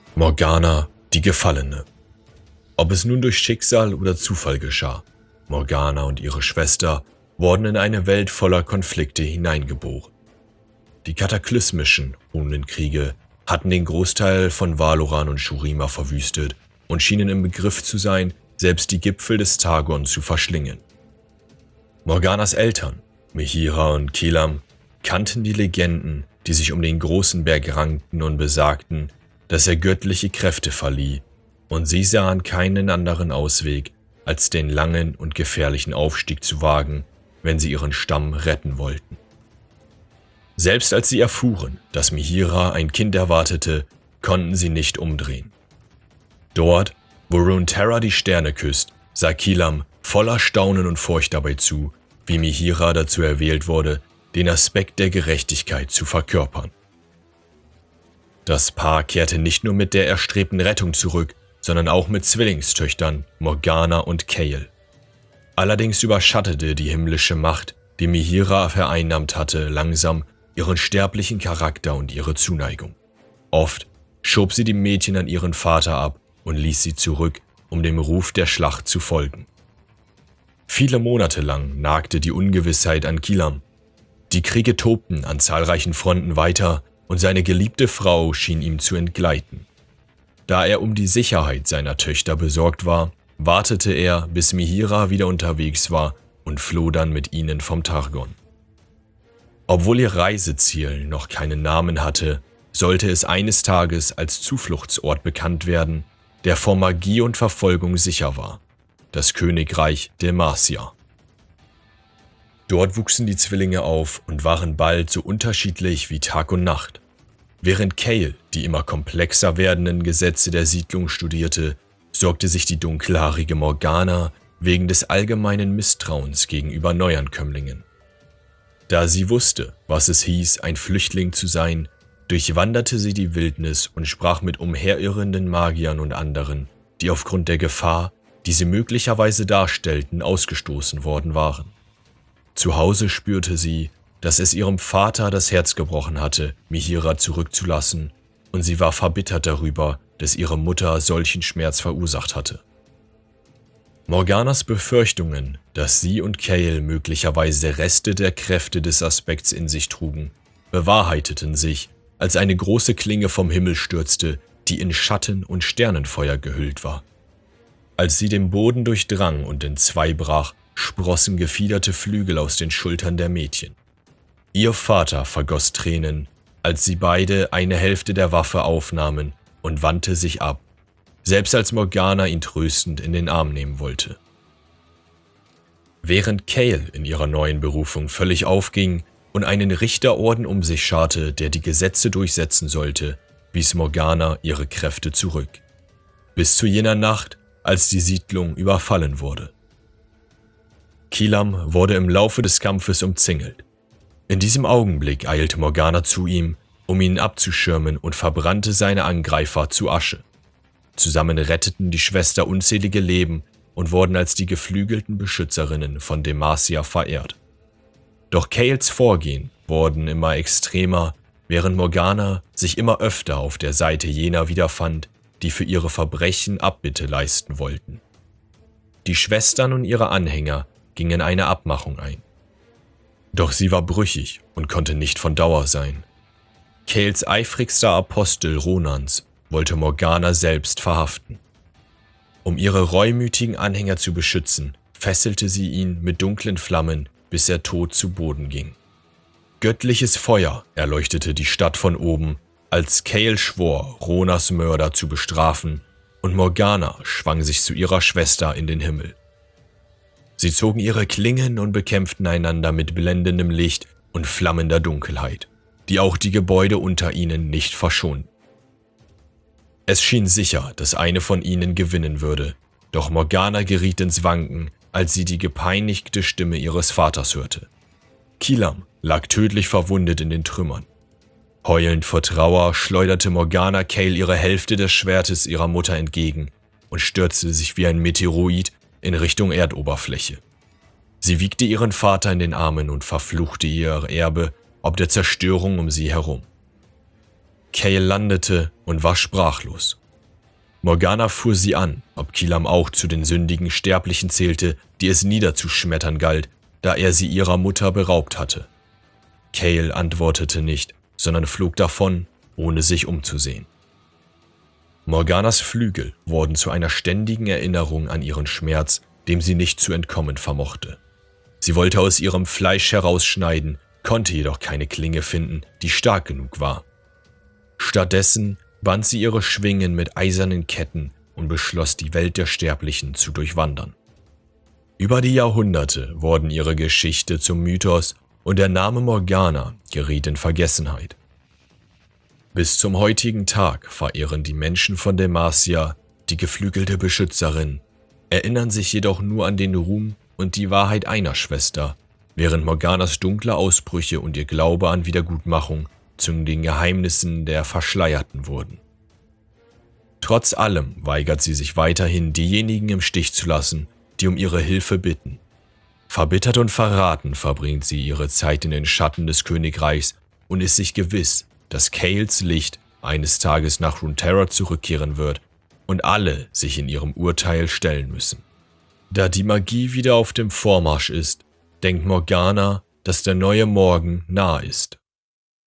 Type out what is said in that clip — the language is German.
Morgana, die Gefallene. Ob es nun durch Schicksal oder Zufall geschah, Morgana und ihre Schwester wurden in eine Welt voller Konflikte hineingeboren. Die kataklysmischen Runenkriege hatten den Großteil von Valoran und Shurima verwüstet und schienen im Begriff zu sein, selbst die Gipfel des Targon zu verschlingen. Morganas Eltern, Mihira und Kelam, kannten die Legenden, die sich um den großen Berg rankten und besagten, dass er göttliche Kräfte verlieh, und sie sahen keinen anderen Ausweg, als den langen und gefährlichen Aufstieg zu wagen, wenn sie ihren Stamm retten wollten. Selbst als sie erfuhren, dass Mihira ein Kind erwartete, konnten sie nicht umdrehen. Dort, wo Runeterra die Sterne küsst, sah Kelam voller Staunen und Furcht dabei zu, wie Mihira dazu erwählt wurde, den Aspekt der Gerechtigkeit zu verkörpern. Das Paar kehrte nicht nur mit der erstrebten Rettung zurück, sondern auch mit Zwillingstöchtern Morgana und Kael. Allerdings überschattete die himmlische Macht, die Mihira vereinnahmt hatte, langsam ihren sterblichen Charakter und ihre Zuneigung. Oft schob sie die Mädchen an ihren Vater ab und ließ sie zurück, um dem Ruf der Schlacht zu folgen. Viele Monate lang nagte die Ungewissheit an Kelam. Die Kriege tobten an zahlreichen Fronten weiter und seine geliebte Frau schien ihm zu entgleiten. Da er um die Sicherheit seiner Töchter besorgt war, wartete er, bis Mihira wieder unterwegs war und floh dann mit ihnen vom Targon. Obwohl ihr Reiseziel noch keinen Namen hatte, sollte es eines Tages als Zufluchtsort bekannt werden, der vor Magie und Verfolgung sicher war: das Königreich Demacia. Dort wuchsen die Zwillinge auf und waren bald so unterschiedlich wie Tag und Nacht. Während Kael die immer komplexer werdenden Gesetze der Siedlung studierte, sorgte sich die dunkelhaarige Morgana wegen des allgemeinen Misstrauens gegenüber Neuankömmlingen. Da sie wusste, was es hieß, ein Flüchtling zu sein, durchwanderte sie die Wildnis und sprach mit umherirrenden Magiern und anderen, die aufgrund der Gefahr, die sie möglicherweise darstellten, ausgestoßen worden waren. Zu Hause spürte sie, dass es ihrem Vater das Herz gebrochen hatte, Mihira zurückzulassen, und sie war verbittert darüber, dass ihre Mutter solchen Schmerz verursacht hatte. Morganas Befürchtungen, dass sie und Kael möglicherweise Reste der Kräfte des Aspekts in sich trugen, bewahrheiteten sich, als eine große Klinge vom Himmel stürzte, die in Schatten und Sternenfeuer gehüllt war. Als sie den Boden durchdrang und in zwei brach, sprossen gefiederte Flügel aus den Schultern der Mädchen. Ihr Vater vergoss Tränen, als sie beide eine Hälfte der Waffe aufnahmen, und wandte sich ab, selbst als Morgana ihn tröstend in den Arm nehmen wollte. Während Kael in ihrer neuen Berufung völlig aufging und einen Richterorden um sich scharte, der die Gesetze durchsetzen sollte, wies Morgana ihre Kräfte zurück. Bis zu jener Nacht, als die Siedlung überfallen wurde. Kelam wurde im Laufe des Kampfes umzingelt. In diesem Augenblick eilte Morgana zu ihm, um ihn abzuschirmen, und verbrannte seine Angreifer zu Asche. Zusammen retteten die Schwester unzählige Leben und wurden als die geflügelten Beschützerinnen von Demacia verehrt. Doch Kaels Vorgehen wurden immer extremer, während Morgana sich immer öfter auf der Seite jener wiederfand, die für ihre Verbrechen Abbitte leisten wollten. Die Schwestern und ihre Anhänger gingen eine Abmachung ein. Doch sie war brüchig und konnte nicht von Dauer sein. Kaels eifrigster Apostel Ronans wollte Morgana selbst verhaften. Um ihre reumütigen Anhänger zu beschützen, fesselte sie ihn mit dunklen Flammen, bis er tot zu Boden ging. Göttliches Feuer erleuchtete die Stadt von oben, als Kael schwor, Ronas Mörder zu bestrafen, und Morgana schwang sich zu ihrer Schwester in den Himmel. Sie zogen ihre Klingen und bekämpften einander mit blendendem Licht und flammender Dunkelheit, die auch die Gebäude unter ihnen nicht verschonten. Es schien sicher, dass eine von ihnen gewinnen würde, doch Morgana geriet ins Wanken, als sie die gepeinigte Stimme ihres Vaters hörte. Kelam lag tödlich verwundet in den Trümmern. Heulend vor Trauer schleuderte Morgana Kael ihre Hälfte des Schwertes ihrer Mutter entgegen und stürzte sich wie ein Meteoroid in Richtung Erdoberfläche. Sie wiegte ihren Vater in den Armen und verfluchte ihr Erbe ob der Zerstörung um sie herum. Kael landete und war sprachlos. Morgana fuhr sie an, ob Kilam auch zu den sündigen Sterblichen zählte, die es niederzuschmettern galt, da er sie ihrer Mutter beraubt hatte. Cale antwortete nicht, sondern flog davon, ohne sich umzusehen. Morganas Flügel wurden zu einer ständigen Erinnerung an ihren Schmerz, dem sie nicht zu entkommen vermochte. Sie wollte aus ihrem Fleisch herausschneiden, konnte jedoch keine Klinge finden, die stark genug war. Stattdessen band sie ihre Schwingen mit eisernen Ketten und beschloss, die Welt der Sterblichen zu durchwandern. Über die Jahrhunderte wurden ihre Geschichte zum Mythos und der Name Morgana geriet in Vergessenheit. Bis zum heutigen Tag verehren die Menschen von Demacia die geflügelte Beschützerin, erinnern sich jedoch nur an den Ruhm und die Wahrheit einer Schwester, während Morganas dunkle Ausbrüche und ihr Glaube an Wiedergutmachung zu den Geheimnissen der Verschleierten wurden. Trotz allem weigert sie sich weiterhin, diejenigen im Stich zu lassen, die um ihre Hilfe bitten. Verbittert und verraten verbringt sie ihre Zeit in den Schatten des Königreichs und ist sich gewiss, dass Cales Licht eines Tages nach Runeterra zurückkehren wird und alle sich in ihrem Urteil stellen müssen. Da die Magie wieder auf dem Vormarsch ist, denkt Morgana, dass der neue Morgen nah ist.